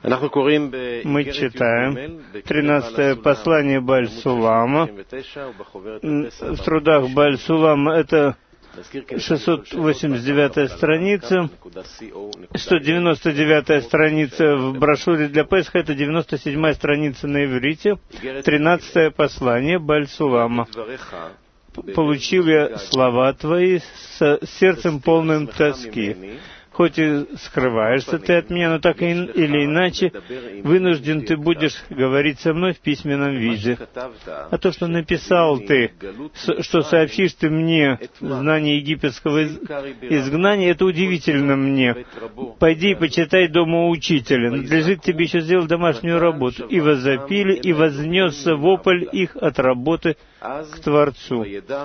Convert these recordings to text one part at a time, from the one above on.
Мы читаем 13-е послание Бааль-Сулама. В трудах Бааль-Сулама это 689-я страница, 199-я страница в брошюре для Песха, это 97-я страница на иврите, 13-е послание Бааль-Сулама. «Получил я слова твои с сердцем полным тоски». Хоть и скрываешься ты от меня, но так или иначе вынужден ты будешь говорить со мной в письменном виде. А то, что написал ты, что сообщишь ты мне знание египетского изгнания, это удивительно мне. Пойди и почитай дома у учителя. Надлежит тебе еще сделать домашнюю работу. И возопили, и вознесся вопль их от работы к Творцу.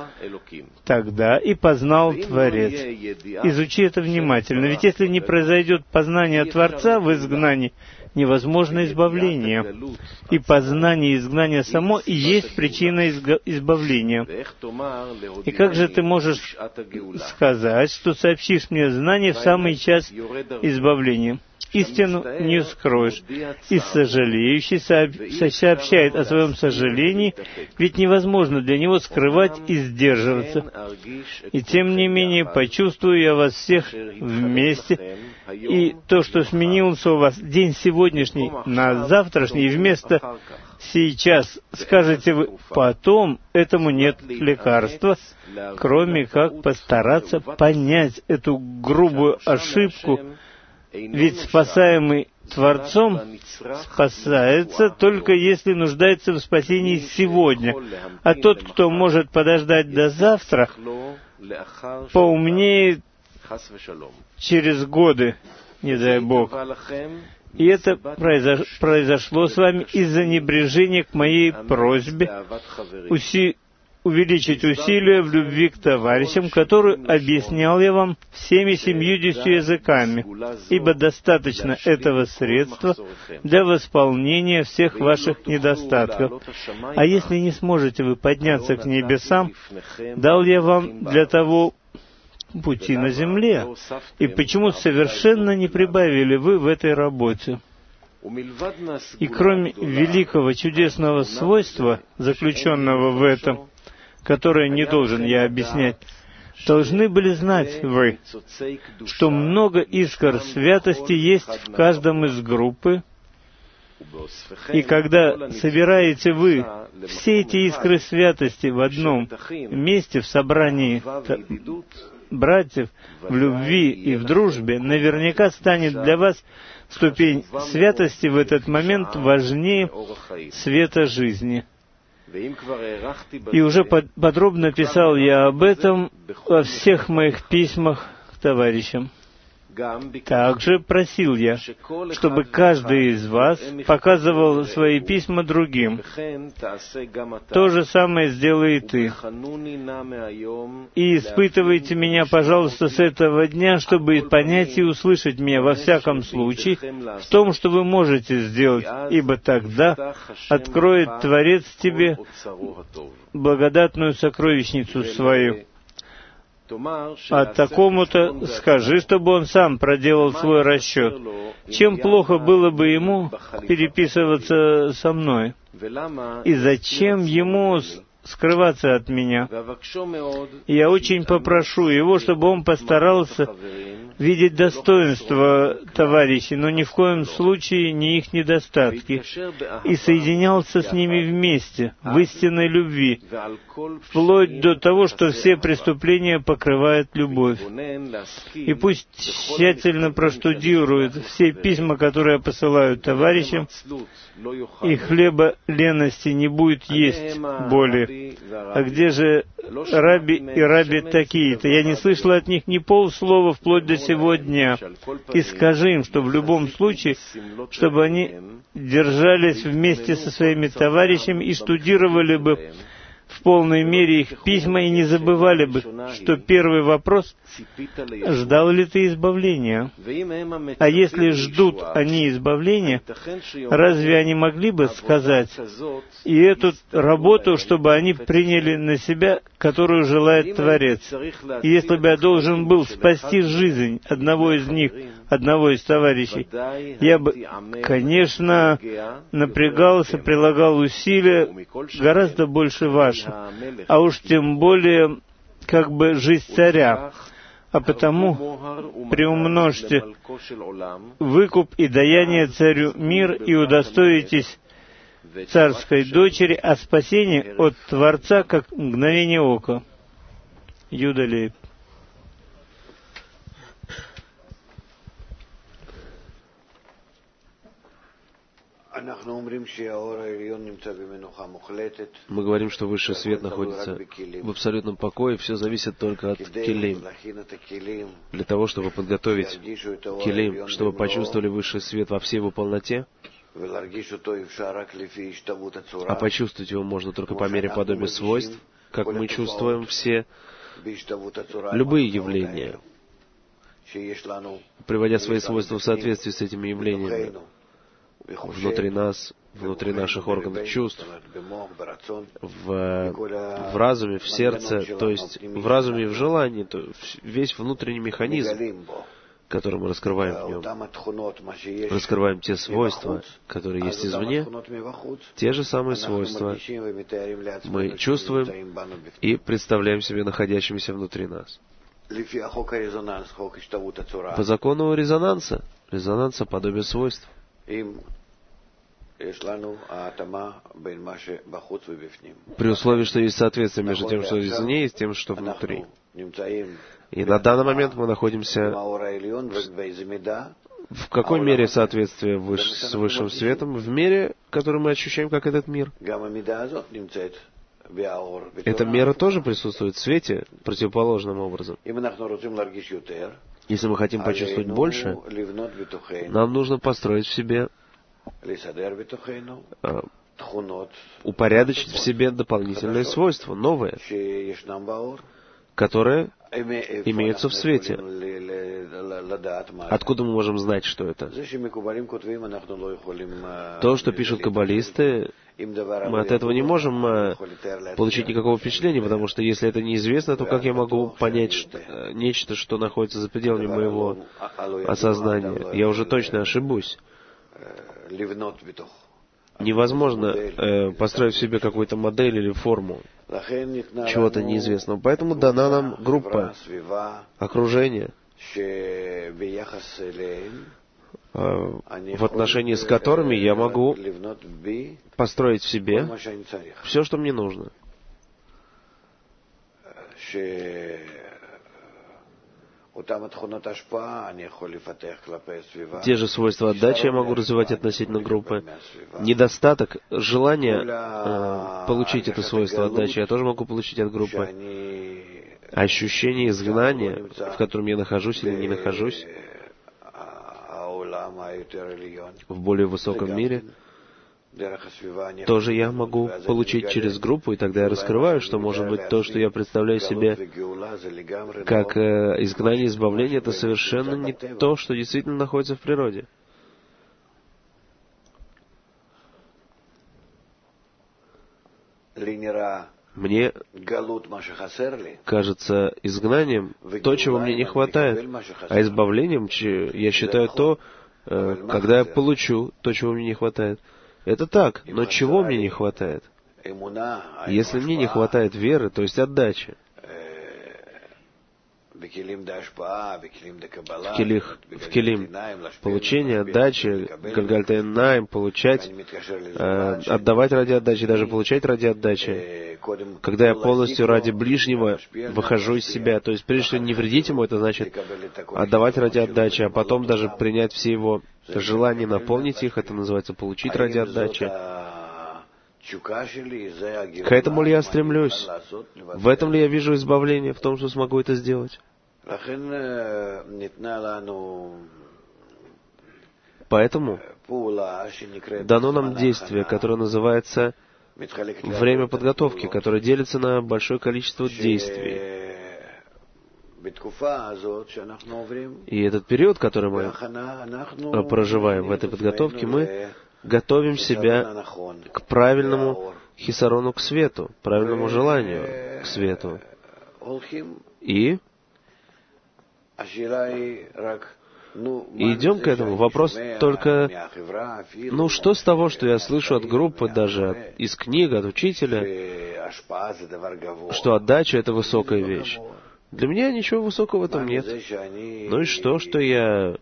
Тогда и познал Творец. Изучи это внимательно, ведь если не произойдет познание Творца в изгнании, невозможно избавление. И познание изгнания само и есть причина избавления. И как же ты можешь сказать, что сообщишь мне знание в самый час избавления? Истину не скроешь. И сожалеющий сообщает о своем сожалении, ведь невозможно для него скрывать и сдерживаться. И тем не менее почувствую я вас всех вместе, и то, что сменился у вас день сегодняшний на завтрашний, вместо «сейчас» скажете вы «потом», этому нет лекарства, кроме как постараться понять эту грубую ошибку. Ведь спасаемый Творцом спасается только если нуждается в спасении сегодня. А тот, кто может подождать до завтра, поумнеет через годы, не дай Бог. И это произошло с вами из-за небрежения к моей просьбе увеличить усилия в любви к товарищам, которую объяснял я вам всеми 70 языками, ибо достаточно этого средства для восполнения всех ваших недостатков. А если не сможете вы подняться к небесам, дал я вам для того пути на земле. И почему совершенно не прибавили вы в этой работе? И кроме великого чудесного свойства, заключенного в этом, которое не должен я объяснять, должны были знать вы, что много искр святости есть в каждом из группы, и когда собираете вы все эти искры святости в одном месте, в собрании братьев, в любви и в дружбе, наверняка станет для вас ступень святости в этот момент важнее света жизни. И уже подробно писал я об этом во всех моих письмах к товарищам. Также просил я, чтобы каждый из вас показывал свои письма другим. То же самое сделай и ты. И испытывайте меня, пожалуйста, с этого дня, чтобы понять и услышать меня во всяком случае в том, что вы можете сделать, ибо тогда откроет Творец тебе благодатную сокровищницу свою. А такому-то скажи, чтобы он сам проделал свой расчет. Чем плохо было бы ему переписываться со мной? И зачем ему скрываться от меня? Я очень попрошу его, чтобы он постарался видеть достоинства товарищей, но ни в коем случае не их недостатки, и соединялся с ними вместе, в истинной любви, вплоть до того, что все преступления покрывает любовь. И пусть тщательно проштудирует все письма, которые я посылаю товарищам, и хлеба лености не будет есть более. А где же раби и раби такие-то? Я не слышал от них ни полслова вплоть до сего дня. И скажи им, что в любом случае, чтобы они держались вместе со своими товарищами и штудировали бы в полной мере их письма и не забывали бы, что первый вопрос — ждал ли ты избавления? А если ждут они избавления, разве они могли бы сказать и эту работу, чтобы они приняли на себя, которую желает Творец? И если бы я должен был спасти жизнь одного из них одного из товарищей, я бы, конечно, напрягался, прилагал усилия гораздо больше ваших, а уж тем более, как бы, жизнь царя. А потому приумножьте выкуп и даяние царю мир и удостоитесь царской дочери, а спасение от Творца, как мгновение ока. Юда Лейб. Мы говорим, что высший свет находится в абсолютном покое, все зависит только от келим. Для того, чтобы подготовить келим, чтобы почувствовали высший свет во всей его полноте, а почувствовать его можно только по мере подобия свойств, как мы чувствуем все любые явления, приводя свои свойства в соответствии с этими явлениями внутри нас, внутри наших органов чувств, в разуме, в сердце, то есть в разуме и в желании, то весь внутренний механизм, который мы раскрываем в нем. Раскрываем те свойства, которые есть извне, те же самые свойства мы чувствуем и представляем себе находящимися внутри нас. По закону резонанса подобие свойств. При условии, что есть соответствие между тем, что извне, и тем, что внутри. И на данный момент мы находимся в какой мере соответствие с высшим светом? В мере, который мы ощущаем, как этот мир. Эта мера тоже присутствует в свете противоположным образом. Если мы хотим почувствовать больше, нам нужно построить в себе, упорядочить в себе дополнительные свойства, новые, которые имеются в свете. Откуда мы можем знать, что это? То, что пишут каббалисты, мы от этого не можем получить никакого впечатления, потому что если это неизвестно, то как я могу понять нечто, что находится за пределами моего осознания? Я уже точно ошибусь. Невозможно построить в себе какую-то модель или форму чего-то неизвестного. Поэтому дана нам группа, окружение, в отношении с которыми я могу построить в себе все, что мне нужно. Те же свойства отдачи я могу развивать относительно группы. Недостаток, желание получить это свойство отдачи я тоже могу получить от группы. Ощущение изгнания, в котором я нахожусь или не нахожусь, в более высоком мире, тоже я могу получить через группу, и тогда я раскрываю, что, может быть, то, что я представляю себе как изгнание, избавление, это совершенно не то, что действительно находится в природе. Мне кажется изгнанием то, чего мне не хватает, а избавлением я считаю то, когда я получу то, чего мне не хватает. Это так, но чего мне не хватает? Если мне не хватает веры, то есть отдачи, в келим получение, отдачи, гальгальтайн найм, получать, отдавать ради отдачи, даже получать ради отдачи. Когда я полностью ради ближнего выхожу из себя, то есть прежде всего не вредить ему, это значит отдавать ради отдачи, а потом даже принять все его желания, наполнить их, это называется получить ради отдачи. К этому ли я стремлюсь? В этом ли я вижу избавление, в том, что смогу это сделать? Поэтому дано нам действие, которое называется время подготовки, которое делится на большое количество действий. И этот период, который мы проживаем в этой подготовке, мы готовим себя к правильному хисарону, к свету, правильному желанию к свету. И И идем к этому. Вопрос только, что с того, что я слышу от группы, даже из книг, от учителя, что отдача — это высокая вещь. Для меня ничего высокого в этом нет. Ну и что я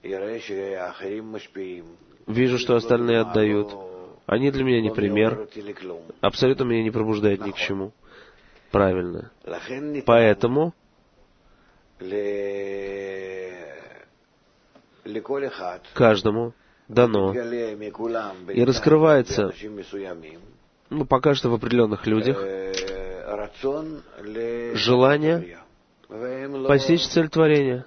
вижу, что остальные отдают? Они для меня не пример. Абсолютно меня не пробуждают ни к чему. Правильно. Поэтому каждому дано и раскрывается, пока что в определенных людях, желание постичь цель творения.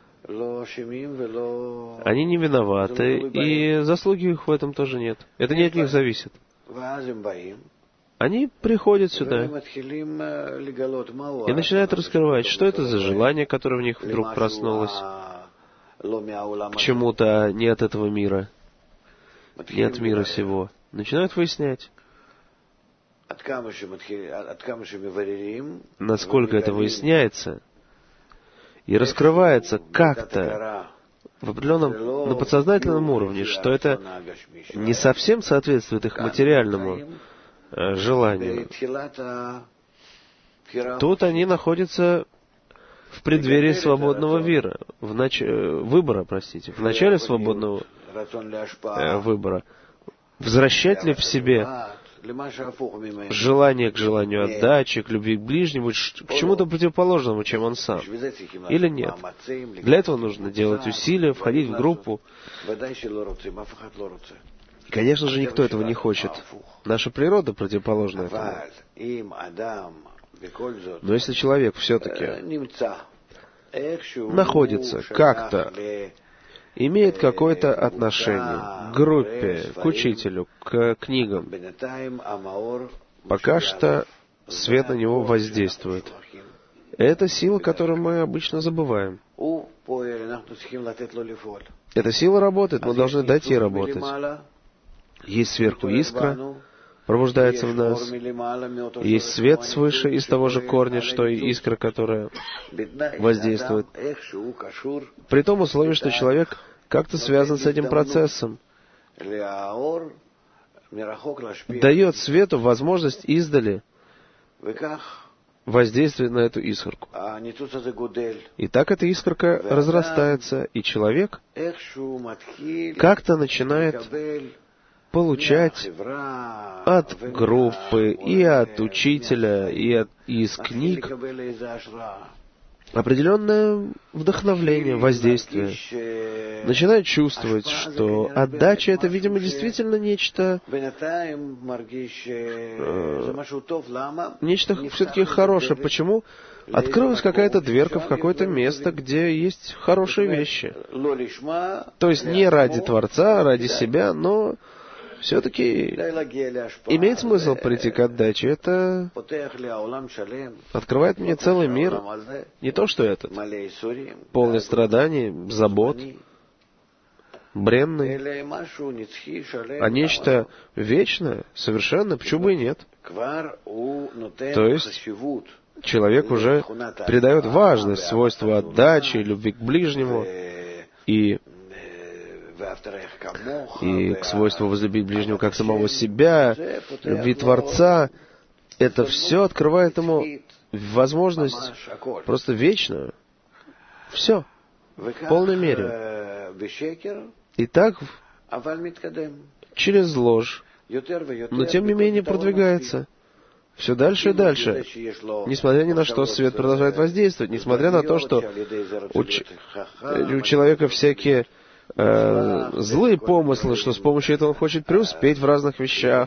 Они не виноваты, и заслуги их в этом тоже нет. Это не от них зависит. Они приходят сюда и начинают раскрывать, что это за желание, которое в них вдруг проснулось к чему-то не от этого мира, не от мира сего. Начинают выяснять, насколько это выясняется и раскрывается как-то в определенном, на подсознательном уровне, что это не совсем соответствует их материальному желанию. Тут они находятся в преддверии свободного выбора, в начале свободного выбора. Возвращать ли в себе желание к желанию отдачи, к любви к ближнему, к чему-то противоположному, чем он сам, или нет? Для этого нужно делать усилия, входить в группу. Конечно же, никто этого не хочет. Наша природа противоположна этому. Но если человек все-таки находится как-то, имеет какое-то отношение к группе, к учителю, к книгам, пока что свет на него воздействует. Это сила, которую мы обычно забываем. Эта сила работает, мы должны дать ей работать. Есть сверху искра, пробуждается в нас. Есть свет свыше из того же корня, что и искра, которая воздействует. При том условии, что человек как-то связан с этим процессом. Дает свету возможность издали воздействовать на эту искорку. И так эта искорка разрастается, и человек как-то начинает получать от группы, и от учителя, и из книг определенное вдохновление, воздействие. Начинает чувствовать, что отдача — это, видимо, действительно нечто все-таки хорошее. Почему? Открылась какая-то дверка в какое-то место, где есть хорошие вещи. То есть не ради Творца, а ради себя, но все-таки имеет смысл прийти к отдаче. Это открывает мне целый мир. Не то, что этот, полный страданий, забот, бренный, а нечто вечное, совершенно, почему бы и нет. То есть человек уже придает важность свойству отдачи, любви к ближнему и к свойству возлюбить ближнего как самого себя, любви Творца. Это все открывает ему возможность просто вечную. Все. В полной мере. И так через ложь. Но тем не менее продвигается. Все дальше и дальше. Несмотря ни на что, свет продолжает воздействовать. Несмотря на то, что у человека всякие злые помыслы, что с помощью этого он хочет преуспеть в разных вещах,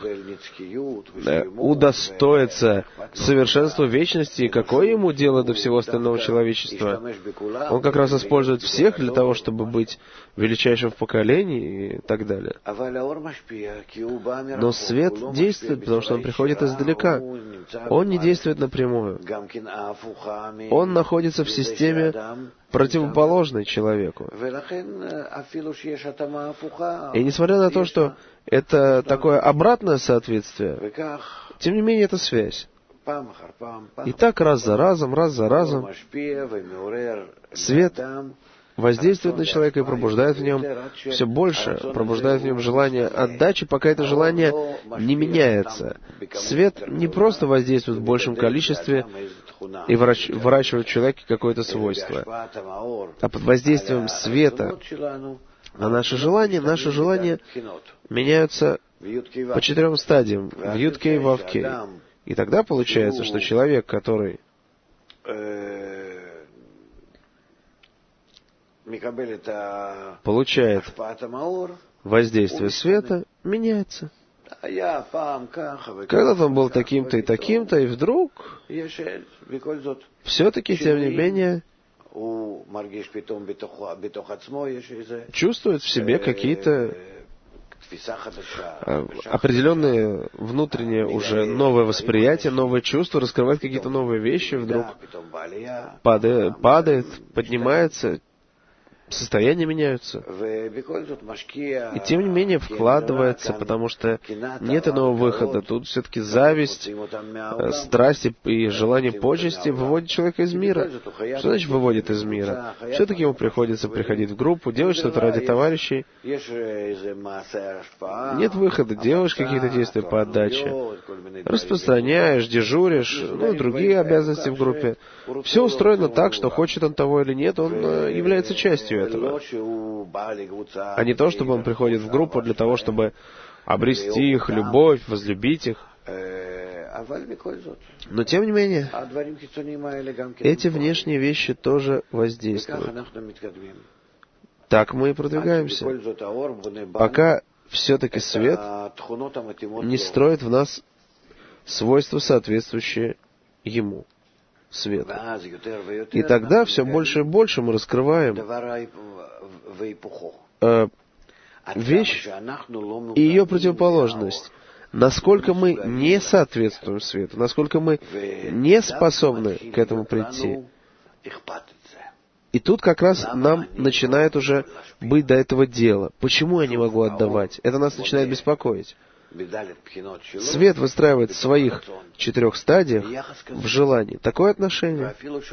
удостоиться совершенства вечности, и какое ему дело до всего остального человечества? Он как раз использует всех для того, чтобы быть величайшим в поколении и так далее. Но свет действует, потому что он приходит издалека. Он не действует напрямую. Он находится в системе, противоположной человеку. И несмотря на то, что это такое обратное соответствие, тем не менее это связь. И так раз за разом свет воздействует на человека и пробуждает в нем все больше, пробуждает в нем желание отдачи, пока это желание не меняется. Свет не просто воздействует в большем количестве и выращивает в человеке какое-то свойство, а под воздействием света на наши желания меняются по 4 стадиям, в Юд-Кей, Вав-Кей. И тогда получается, что человек, который получает воздействие света, меняется. Когда-то он был таким-то и таким-то, и вдруг, все-таки, тем не менее, чувствует в себе какие-то определенные внутренние уже новое восприятие, новое чувство, раскрывает какие-то новые вещи, вдруг падает, поднимается, состояния меняются. И тем не менее вкладывается, потому что нет иного выхода. Тут все-таки зависть, страсть и желание почести выводит человека из мира. Что значит выводит из мира? Все-таки ему приходится приходить в группу, делать что-то ради товарищей. Нет выхода, делаешь какие-то действия по отдаче, распространяешь, дежуришь, и другие обязанности в группе. Все устроено так, что хочет он того или нет, он является частью этого. А не то, чтобы он приходит в группу для того, чтобы обрести их любовь, возлюбить их. Но тем не менее, эти внешние вещи тоже воздействуют. Так мы и продвигаемся. Пока все-таки свет не строит в нас свойства, соответствующие ему. Света. И тогда все больше и больше мы раскрываем вещь и ее противоположность. Насколько мы не соответствуем свету, насколько мы не способны к этому прийти. И тут как раз нам начинает уже быть до этого дела. Почему я не могу отдавать? Это нас начинает беспокоить. Свет выстраивает в своих 4 стадиях в желании такое отношение.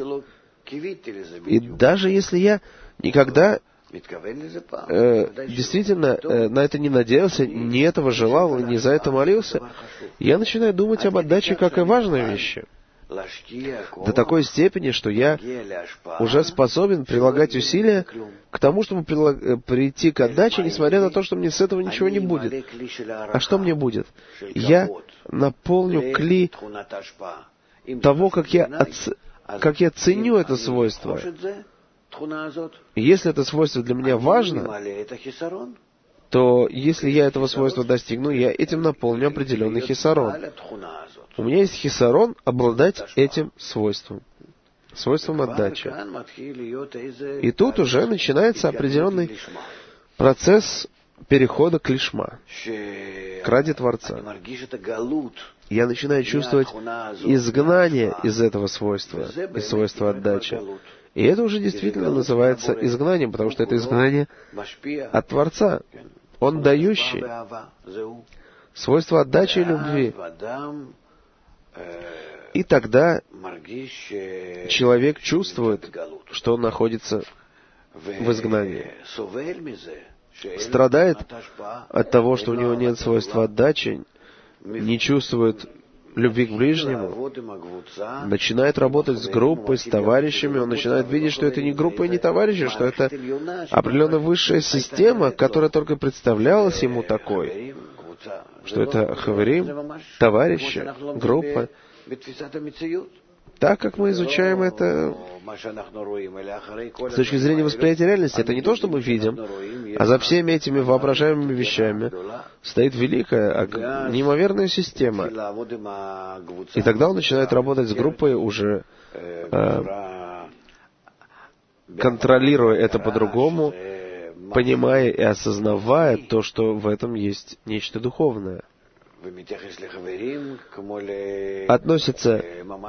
И даже если я никогда действительно на это не надеялся, не этого желал, не за это молился, я начинаю думать об отдаче как о важной вещи. До такой степени, что я уже способен прилагать усилия к тому, чтобы прийти к отдаче, несмотря на то, что мне с этого ничего не будет. А что мне будет? Я наполню кли того, как я ценю это свойство. И если это свойство для меня важно, то если я этого свойства достигну, я этим наполню определенный хисарон. У меня есть хисарон обладать этим свойством отдачи. И тут уже начинается определенный процесс перехода к лишма, к ради Творца. Я начинаю чувствовать изгнание из этого свойства, из свойства отдачи. И это уже действительно называется изгнанием, потому что это изгнание от Творца. Он дающий. Свойство отдачи и любви. И тогда человек чувствует, что он находится в изгнании. Страдает от того, что у него нет свойства отдачи, не чувствует любви к ближнему, начинает работать с группой, с товарищами, он начинает видеть, что это не группа и не товарищи, что это определенно высшая система, которая только представлялась ему такой, что это хаверим, товарищи, группа. Так как мы изучаем это с точки зрения восприятия реальности, это не то, что мы видим, а за всеми этими воображаемыми вещами стоит великая, неимоверная система. И тогда он начинает работать с группой, уже контролируя это по-другому, понимая и осознавая то, что в этом есть нечто духовное. Относится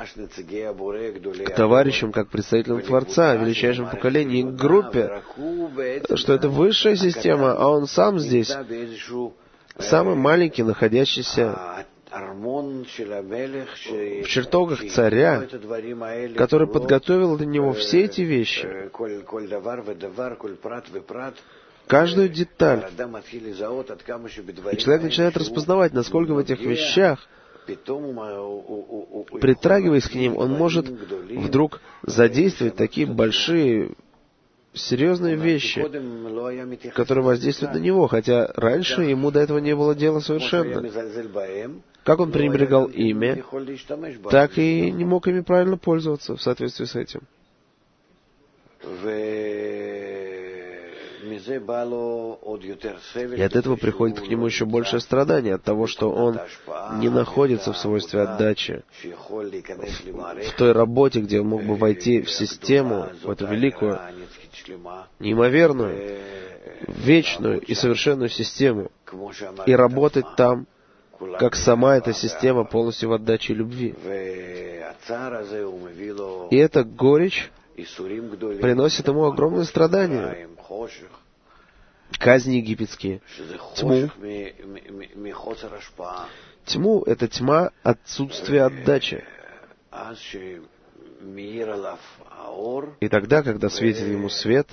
к товарищам как представителям Творца, величайшему поколению, и к группе, что это высшая система, а он сам здесь, самый маленький, находящийся в чертогах царя, который подготовил для него все эти вещи, каждую деталь. И человек начинает распознавать, насколько в этих вещах, притрагиваясь к ним, он может вдруг задействовать такие большие, серьезные вещи, которые воздействуют на него, хотя раньше ему до этого не было дела совершенно. Как он пренебрегал ими, так и не мог ими правильно пользоваться в соответствии с этим. И от этого приходит к нему еще большее страдание, от того, что он не находится в свойстве отдачи, в той работе, где он мог бы войти в систему, в эту великую, неимоверную, вечную и совершенную систему, и работать там, как сама эта система полностью в отдаче и любви. И эта горечь приносит ему огромные страдания, казни египетские, тьму. Тьму — это тьма отсутствия отдачи. И тогда, когда светит ему свет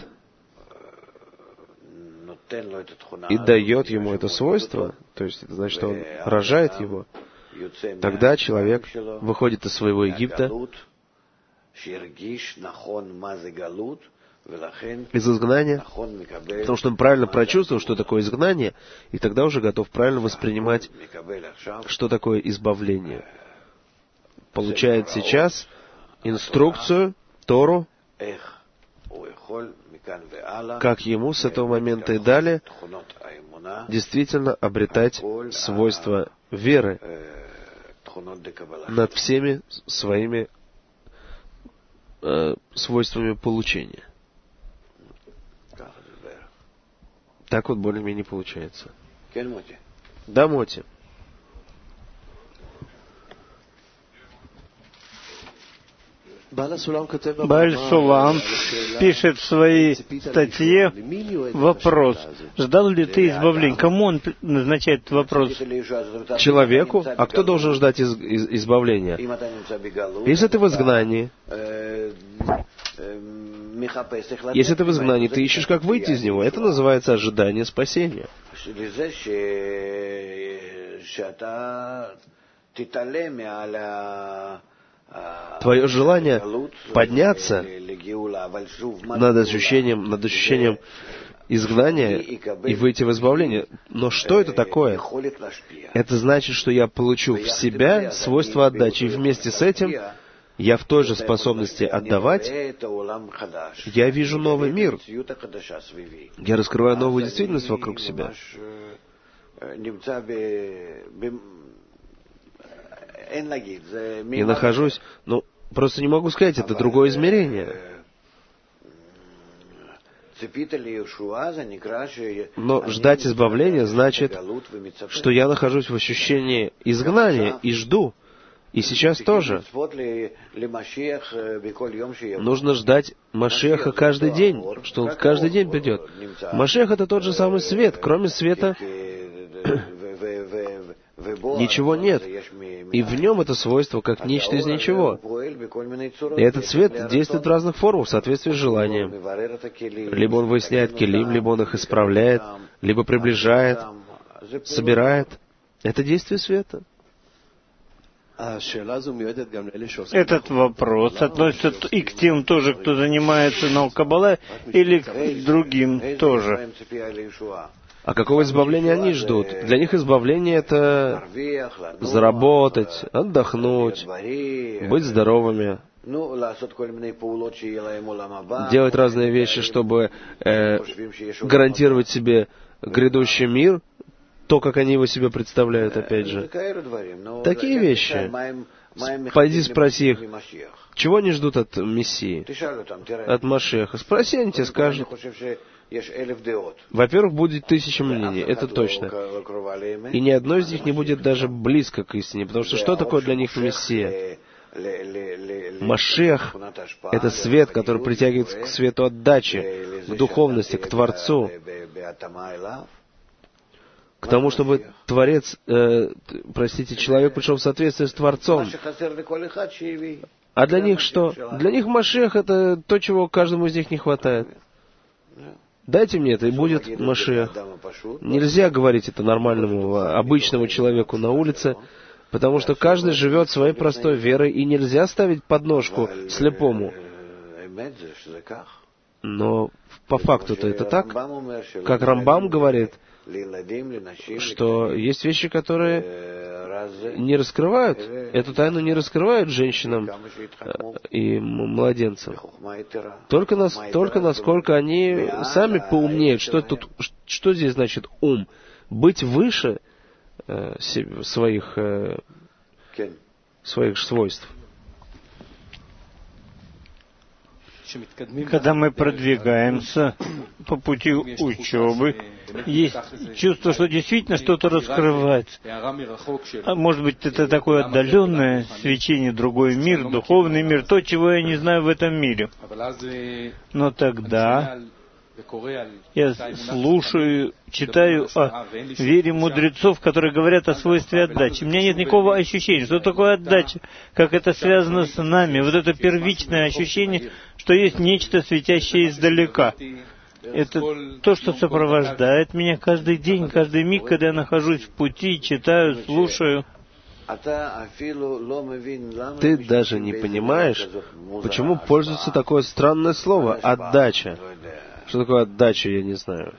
и дает ему это свойство, то есть это значит, что он рожает его, тогда человек выходит из своего Египта, из изгнания, потому что он правильно прочувствовал, что такое изгнание, и тогда уже готов правильно воспринимать, что такое избавление. Получает сейчас инструкцию, Тору, как ему с этого момента и далее действительно обретать свойства веры над всеми своими свойствами получения. Так вот более-менее получается. Да, Моти. Бааль Сулам пишет в своей статье вопрос: ждал ли ты избавления? Кому он назначает вопрос? Человеку. А кто должен ждать избавления? Если ты в изгнании, ты ищешь, как выйти из него. Это называется ожидание спасения. Твое желание подняться над ощущением изгнания и выйти в избавление. Но что это такое? Это значит, что я получу в себя свойство отдачи, и вместе с этим я в той же способности отдавать, я вижу новый мир. Я раскрываю новую действительность вокруг себя. Я нахожусь, просто не могу сказать, это другое измерение. Но ждать избавления значит, что я нахожусь в ощущении изгнания и жду. И сейчас тоже. Нужно ждать Машиаха каждый день, что он каждый день придет. Машиах — это тот же самый свет. Кроме света ничего нет. И в нем это свойство как нечто из ничего. И этот свет действует в разных формах, в соответствии с желанием. Либо он выясняет келим, либо он их исправляет, либо приближает, собирает. Это действие света. Этот вопрос относится и к тем тоже, кто занимается Каббалой, или к другим тоже. А какого избавления они ждут? Для них избавление — это заработать, отдохнуть, быть здоровыми, делать разные вещи, чтобы гарантировать себе грядущий мир, то, как они его себе представляют, опять же. Такие вещи. Пойди спроси их, чего они ждут от Мессии, от Машиаха. Спроси, они тебе скажут. Во-первых, будет 1000 мнений, это точно. И ни одно из них не будет даже близко к истине, потому что такое для них Мессия? Машиах — это свет, который притягивает к свету отдачи, к духовности, к Творцу. к тому, чтобы Творец, человек пришел в соответствие с Творцом. А для них что? Для них Машиах — это то, чего каждому из них не хватает. Дайте мне это, и будет Машиах. Нельзя говорить это нормальному, обычному человеку на улице, потому что каждый живет своей простой верой, и нельзя ставить подножку слепому. Но по факту-то это так. Как Рамбам говорит, что есть вещи, которые не раскрывают, эту тайну не раскрывают женщинам и младенцам. Только насколько они сами поумнеют. Что здесь значит ум? Быть выше своих свойств. Когда мы продвигаемся по пути учебы, есть чувство, что действительно что-то раскрывается. А может быть, это такое отдаленное свечение, другой мир, духовный мир, то, чего я не знаю в этом мире. Но тогда я слушаю, читаю о вере мудрецов, которые говорят о свойстве отдачи. У меня нет никакого ощущения, что такое отдача, как это связано с нами. Вот это первичное ощущение, что есть нечто, светящее издалека. Это то, что сопровождает меня каждый день, каждый миг, когда я нахожусь в пути, читаю, слушаю. Ты даже не понимаешь, почему пользуется такое странное слово «отдача». Что такое отдача, я не знаю.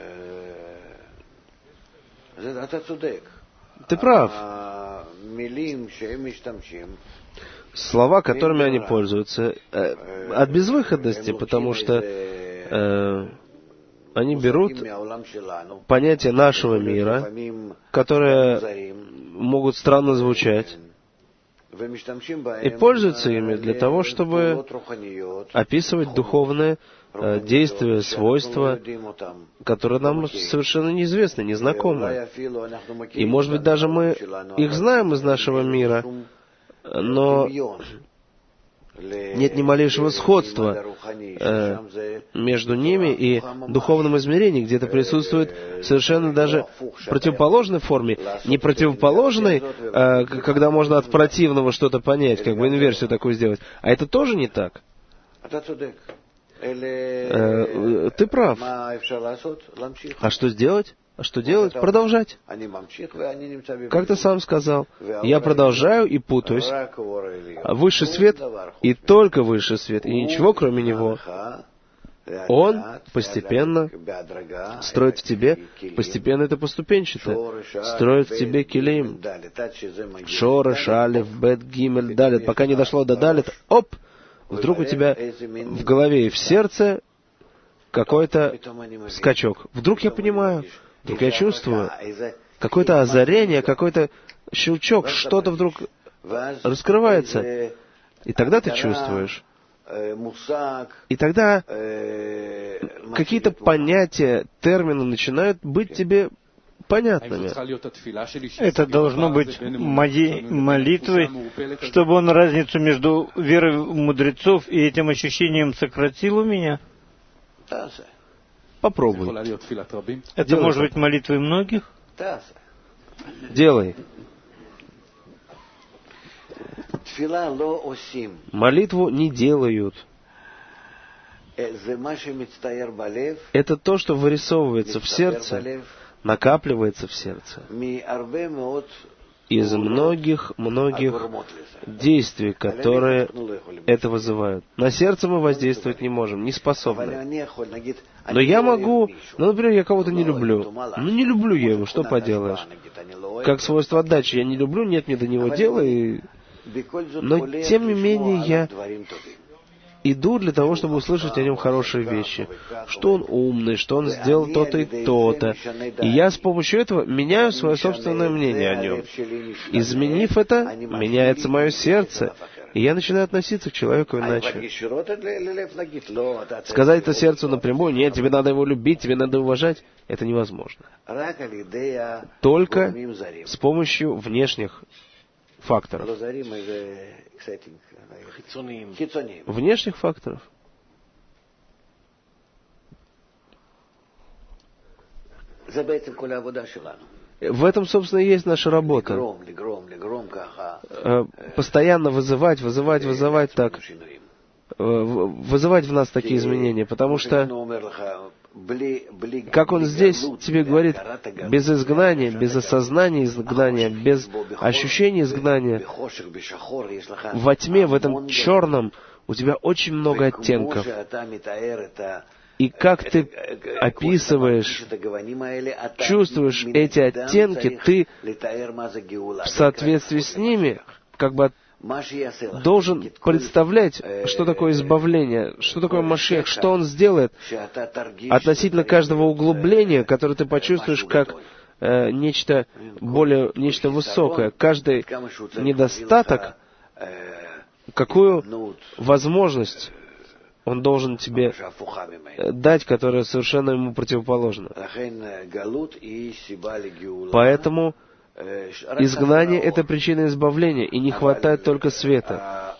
Ты прав. Слова, которыми они пользуются, от безвыходности, потому что они берут понятие нашего мира, которые могут странно звучать, и пользуются ими для того, чтобы описывать духовные действия, свойства, которые нам совершенно неизвестны, незнакомы. И, может быть, даже мы их знаем из нашего мира, но нет ни малейшего сходства между ними и духовным измерением, где-то присутствует совершенно даже противоположной форме. Не противоположной, когда можно от противного что-то понять, как бы инверсию такую сделать, а это тоже не так. Ты прав. А что сделать? Продолжать. Как ты сам сказал, я продолжаю и путаюсь. Высший свет и только высший свет, и ничего кроме него. Он постепенно строит в тебе, постепенно это поступенчато, строит в тебе килим. Шореш, алеф, бет, гимель, далет. Пока не дошло до далет, оп! Вдруг у тебя в голове и в сердце какой-то скачок. Вдруг я понимаю, вдруг я чувствую какое-то озарение, какой-то щелчок, что-то вдруг раскрывается. И тогда ты чувствуешь. И тогда какие-то понятия, термины начинают быть тебе понятными. Это должно быть моей молитвой, чтобы он разницу между верой мудрецов и этим ощущением сократил у меня. Попробуй. Это Делай может так. быть молитвой многих? Делай. Молитву не делают. Это то, что вырисовывается в сердце, накапливается в сердце из многих действий, которые это вызывают. На сердце мы воздействовать не можем, не способны. Но я могу, например, я кого-то не люблю. Не люблю я его, что поделаешь? Как свойство отдачи, я не люблю, нет мне до него дела, но тем не менее я иду для того, чтобы услышать о нем хорошие вещи. Что он умный, что он сделал то-то и то-то. И я с помощью этого меняю свое собственное мнение о нем. Изменив это, меняется мое сердце, и я начинаю относиться к человеку иначе. Сказать это сердцу напрямую: нет, тебе надо его любить, тебе надо уважать, это невозможно. Только с помощью внешних факторов. Внешних факторов. В этом, собственно, и есть наша работа. Постоянно вызывать так, вызывать в нас такие изменения, потому что, как он здесь тебе говорит, без изгнания, без осознания изгнания, без ощущения изгнания, во тьме, в этом черном, у тебя очень много оттенков. И как ты описываешь, чувствуешь эти оттенки, ты в соответствии с ними как бы должен представлять, что такое избавление, что такое Машиах, что он сделает относительно каждого углубления, которое ты почувствуешь как нечто высокое. Каждый недостаток, какую возможность он должен тебе дать, которая совершенно ему противоположна. Поэтому изгнание — это причина избавления, и не хватает только света.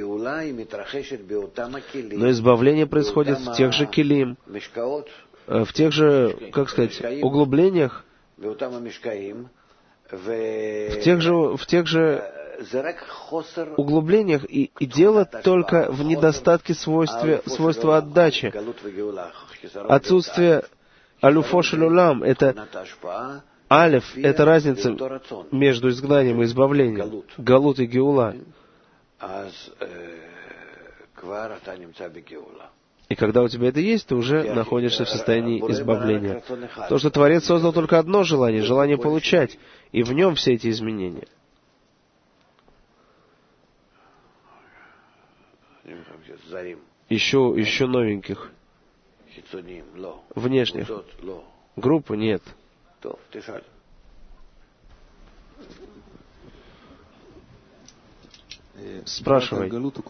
Но избавление происходит в тех же келим, в тех же, углублениях, в тех же углублениях, и дело только в недостатке свойства отдачи. Отсутствие алюфо шель олам — это алеф, это разница между изгнанием и избавлением, галут и геула. И когда у тебя это есть, ты уже находишься в состоянии избавления. Потому что Творец создал только одно желание — желание получать, и в нем все эти изменения. Еще новеньких. Внешних. Группы нет. Спрашивай.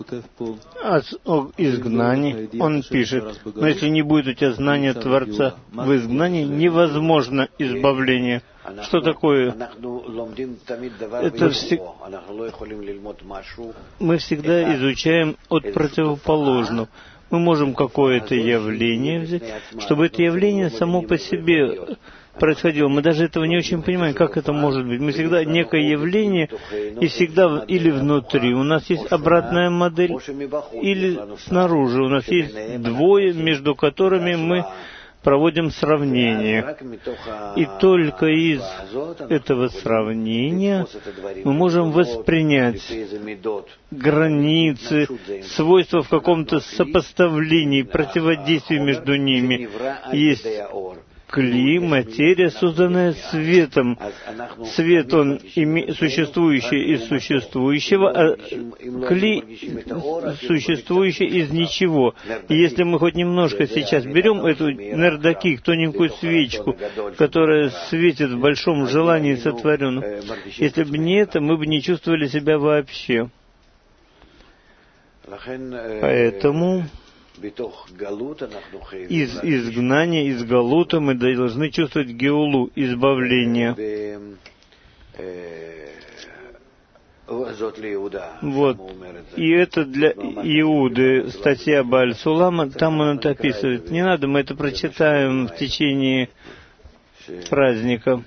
О изгнании он пишет: но если не будет у тебя знания Творца, в изгнании невозможно избавление. Что такое? Мы всегда изучаем от противоположного. Мы можем какое-то явление взять, чтобы это явление само по себе происходило. Мы даже этого не очень понимаем, как это может быть. Мы всегда некое явление, и всегда или внутри у нас есть обратная модель, или снаружи у нас есть двое, между которыми мы проводим сравнение. И только из этого сравнения мы можем воспринять границы, свойства в каком-то сопоставлении, противодействии между ними. Есть кли, материя, созданная светом. Свет, он существующий из существующего, а кли существующий из ничего. И если мы хоть немножко сейчас берем эту нердаки, тоненькую свечку, которая светит в большом желании сотворенном, если бы не это, мы бы не чувствовали себя вообще. Поэтому из изгнания, из галута мы должны чувствовать геулу, избавление. Вот. И это для Иуды, статья Бааль Сулама, там он это описывает. Не надо, мы это прочитаем в течение праздника.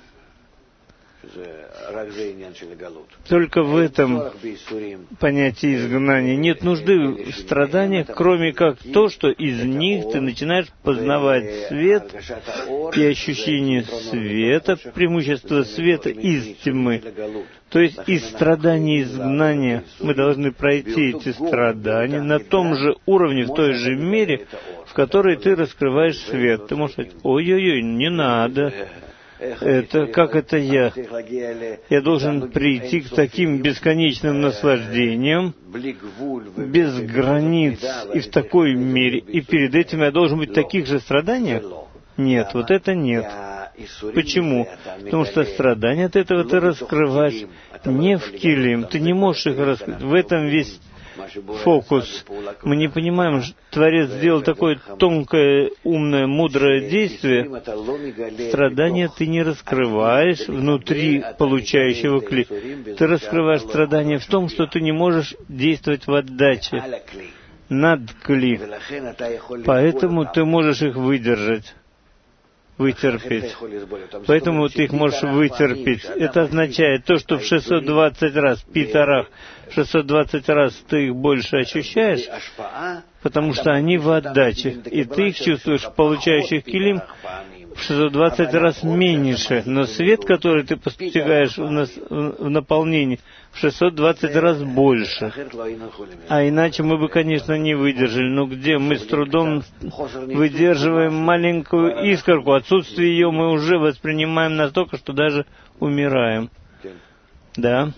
Только в этом понятии изгнания нет нужды в страданиях, кроме как то, что из них ты начинаешь познавать свет и ощущение света, преимущество света из тьмы. То есть из страданий изгнания мы должны пройти эти страдания на том же уровне, в той же мере, в которой ты раскрываешь свет. Ты можешь сказать: ой-ой-ой, не надо. Как это я? Я должен прийти к таким бесконечным наслаждениям, без границ и в такой мере, и перед этим я должен быть в таких же страданиях? Нет, вот это нет. Почему? Потому что страдания от этого ты раскрываешь не в килим, ты не можешь их раскрыть. В этом весь фокус. Мы не понимаем, Творец сделал такое тонкое, умное, мудрое действие. Страдания ты не раскрываешь внутри получающего кли. Ты раскрываешь страдания в том, что ты не можешь действовать в отдаче над кли. Поэтому ты можешь их выдержать. вытерпеть. Поэтому ты их можешь вытерпеть. Это означает то, что в 620 раз, питарах, 620 раз ты их больше ощущаешь, потому что они в отдаче, и ты их чувствуешь, получающих килим, в 620 раз меньше, но свет, который ты постигаешь в наполнении, в 620 раз больше. А иначе мы бы, конечно, не выдержали. Но где мы с трудом выдерживаем маленькую искорку, отсутствие ее мы уже воспринимаем настолько, что даже умираем. Да.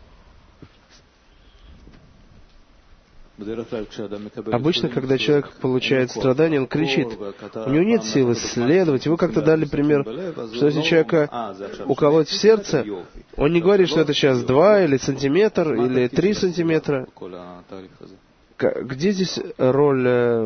Обычно, когда человек получает страдания, он кричит. У него нет сил исследовать. И вы как-то дали пример, что если человека уколоть в сердце, он не говорит, что это сейчас 2 или сантиметр, или 3 сантиметра. Где здесь роль...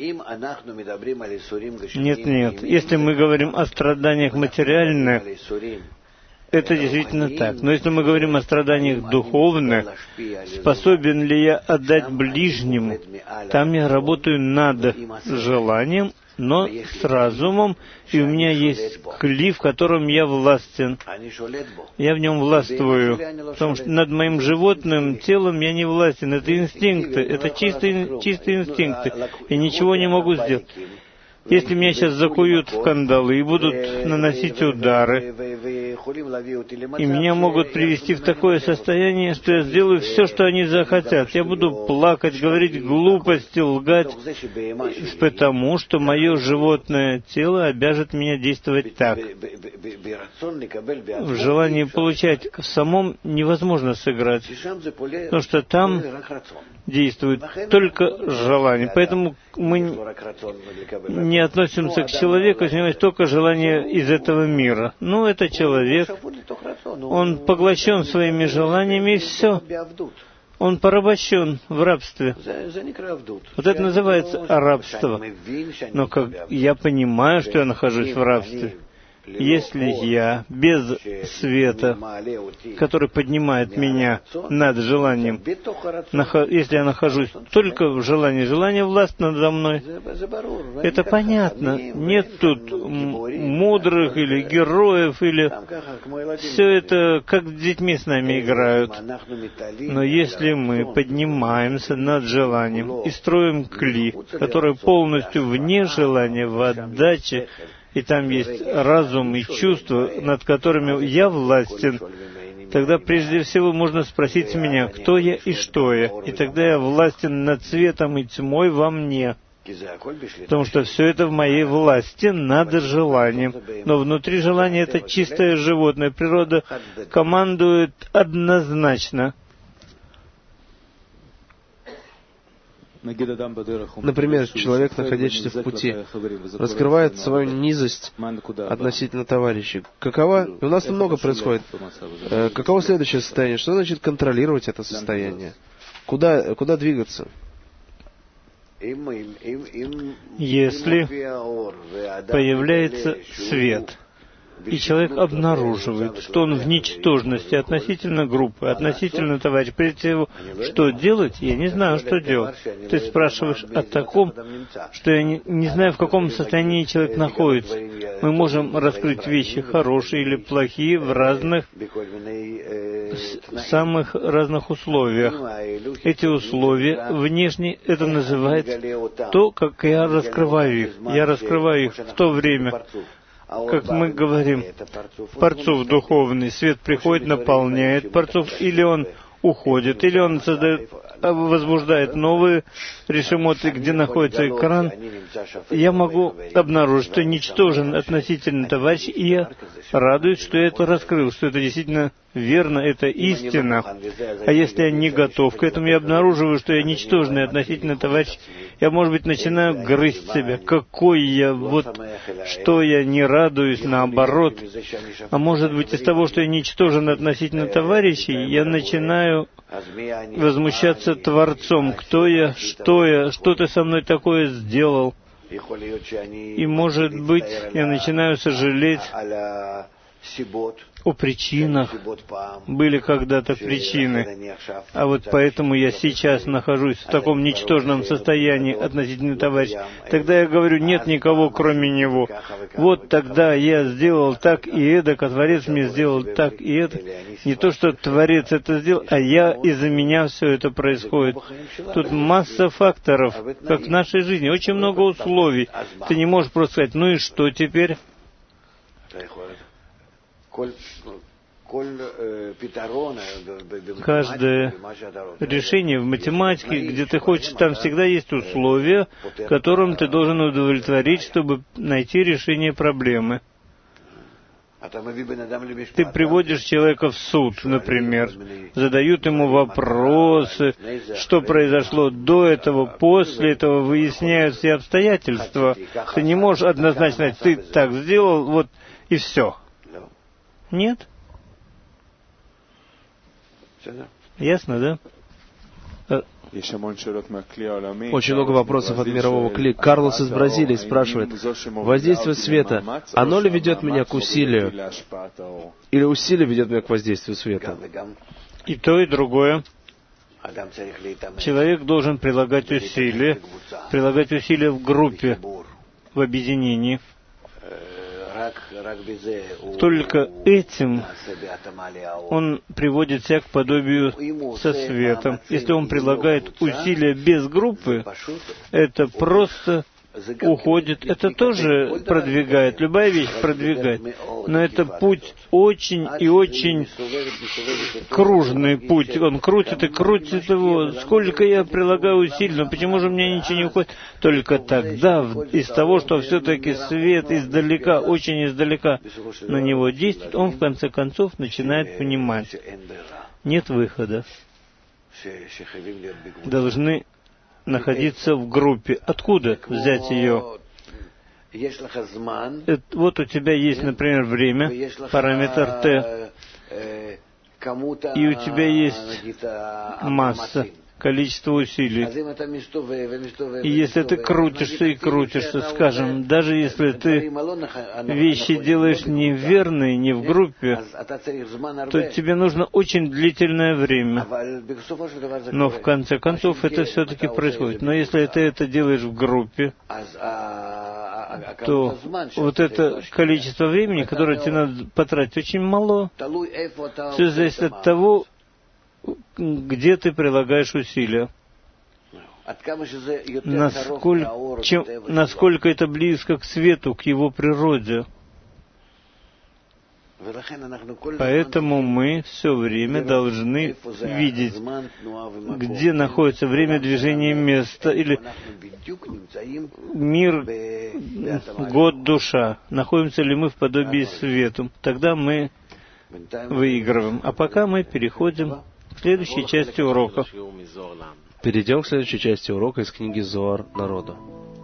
Нет. Если мы говорим о страданиях материальных, это действительно так. Но если мы говорим о страданиях духовных, способен ли я отдать ближнему, там я работаю над желанием, но с разумом, и у меня есть кли, в котором я властен. Я в нем властвую, потому что над моим животным телом я не властен. Это инстинкты, это чистые инстинкты, и ничего не могу сделать. Если меня сейчас закуют в кандалы и будут наносить удары, и меня могут привести в такое состояние, что я сделаю все, что они захотят. Я буду плакать, говорить глупости, лгать, потому что мое животное тело обяжет меня действовать так. В желании получать в самом невозможно сыграть, потому что там действует только желание. Поэтому мы не относимся к человеку, у него есть только желание из этого мира. Ну, это человек, он поглощен своими желаниями, и все. Он порабощен в рабстве. Вот это называется рабство. Но как я понимаю, что я нахожусь в рабстве, если я без света, который поднимает меня над желанием, если я нахожусь только в желании, желание властно надо мной, это понятно. Нет тут мудрых или героев, или... Все это как с детьми с нами играют. Но если мы поднимаемся над желанием и строим кли, который полностью вне желания, в отдаче, и там есть разум и чувства, над которыми я властен, тогда прежде всего можно спросить меня, кто я и что я. И тогда я властен над светом и тьмой во мне. Потому что все это в моей власти над желанием. Но внутри желания это чистое животное. Природа командует однозначно. Например, человек, находящийся в пути, раскрывает свою низость относительно товарищей. Какова... У нас много происходит. Каково следующее состояние? Что значит контролировать это состояние? Куда двигаться? Если появляется свет, и человек обнаруживает, что он в ничтожности относительно группы, относительно товарища. Прежде всего, что делать? Я не знаю, что делать. Ты спрашиваешь о таком, что я не знаю, в каком состоянии человек находится. Мы можем раскрыть вещи хорошие или плохие в самых разных условиях. Эти условия внешне, это называется то, как я раскрываю их. Я раскрываю их в то время, как мы говорим, парцуф духовный, свет приходит, наполняет парцуф, или он уходит, или он возбуждает новые решемоты, где находится экран. Я могу обнаружить, что ничтожен относительно товарища, и я радуюсь, что я это раскрыл, что это действительно верно, это истина. А если я не готов к этому, я обнаруживаю, что я ничтожный относительно товарища, я, может быть, начинаю грызть себя. Какой я, что я не радуюсь, наоборот. А может быть, из того, что я ничтожен относительно товарищей, я начинаю возмущаться Творцом. Кто я, что ты со мной такое сделал? И, может быть, я начинаю сожалеть о причинах. Были когда-то причины. А вот поэтому я сейчас нахожусь в таком ничтожном состоянии относительно товарища. Тогда я говорю, нет никого, кроме него. Вот тогда я сделал так и эдак, а Творец мне сделал так и это. Не то, что Творец это сделал, а я, из-за меня все это происходит. Тут масса факторов, как в нашей жизни, очень много условий. Ты не можешь просто сказать, ну и что теперь? Каждое решение в математике, где ты хочешь, там всегда есть условия, которым ты должен удовлетворить, чтобы найти решение проблемы. Ты приводишь человека в суд, например, задают ему вопросы, что произошло до этого, после этого, выясняют все обстоятельства. Ты не можешь однозначно сказать, ты так сделал, вот и все. Нет? Ясно, да? Очень много вопросов от мирового кли. Карлос из Бразилии спрашивает, воздействие света, оно ли ведет меня к усилию? Или усилие ведет меня к воздействию света? И то, и другое. Человек должен прилагать усилия в группе, в объединении. Только этим он приводит себя к подобию со светом. Если он прилагает усилия без группы, это просто уходит. Это тоже продвигает, любая вещь продвигает. Но это путь очень и очень кружный путь. Он крутит и крутит его. Сколько я прилагаю усилий, но почему же у меня ничего не уходит? Только тогда, из того, что все-таки свет издалека, очень издалека на него действует, он в конце концов начинает понимать. Нет выхода. Должны находиться в группе. Откуда взять ее? Вот у тебя есть, например, время, параметр Т, и у тебя есть масса, количество усилий. И если ты крутишься и крутишься, скажем, даже если ты вещи делаешь неверные, не в группе, то тебе нужно очень длительное время. Но в конце концов это все-таки происходит. Но если ты это делаешь в группе, то вот это количество времени, которое тебе надо потратить, очень мало. Все зависит от того, где ты прилагаешь усилия. Насколько это близко к свету, к его природе. Поэтому мы все время должны видеть, где находится время движения места, или мир, год, душа. Находимся ли мы в подобии свету? Тогда мы выигрываем. А пока мы переходим к следующей части урока. Перейдем к следующей части урока из книги Зоар народу.